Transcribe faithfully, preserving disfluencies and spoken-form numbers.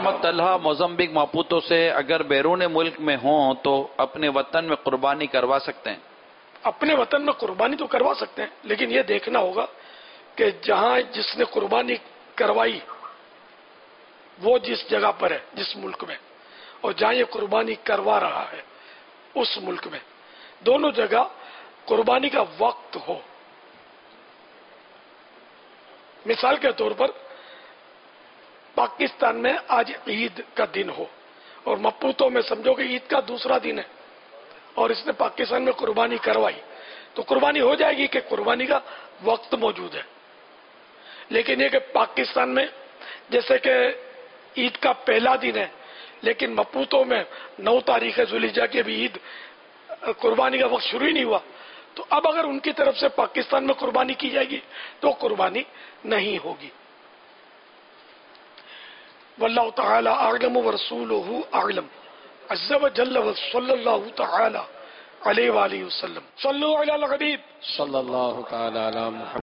محمد طلحہ موزمبیک ماپوتو سے، اگر بیرون ملک میں ہوں تو اپنے وطن میں قربانی کروا سکتے ہیں؟ اپنے وطن میں قربانی تو کروا سکتے ہیں، لیکن یہ دیکھنا ہوگا کہ جہاں جس نے قربانی کروائی وہ جس جگہ پر ہے، جس ملک میں، اور جہاں یہ قربانی کروا رہا ہے اس ملک میں، دونوں جگہ قربانی کا وقت ہو۔ مثال کے طور پر پاکستان میں آج عید کا دن ہو اور مپوتو میں سمجھو کہ عید کا دوسرا دن ہے اور اس نے پاکستان میں قربانی کروائی، تو قربانی ہو جائے گی کہ قربانی کا وقت موجود ہے۔ لیکن یہ کہ پاکستان میں جیسے کہ عید کا پہلا دن ہے لیکن مپوتو میں نو تاریخ ذوالحجہ کی ابھی عید قربانی کا وقت شروع ہی نہیں ہوا، تو اب اگر ان کی طرف سے پاکستان میں قربانی کی جائے گی تو قربانی نہیں ہوگی۔ واللہ تعالی اعلم ورسولہ اعلم عز وجل وصلی اللہ تعالی علیہ وآلہ وسلم۔ صلو علی الحبیب صلی اللہ تعالی علی محمد۔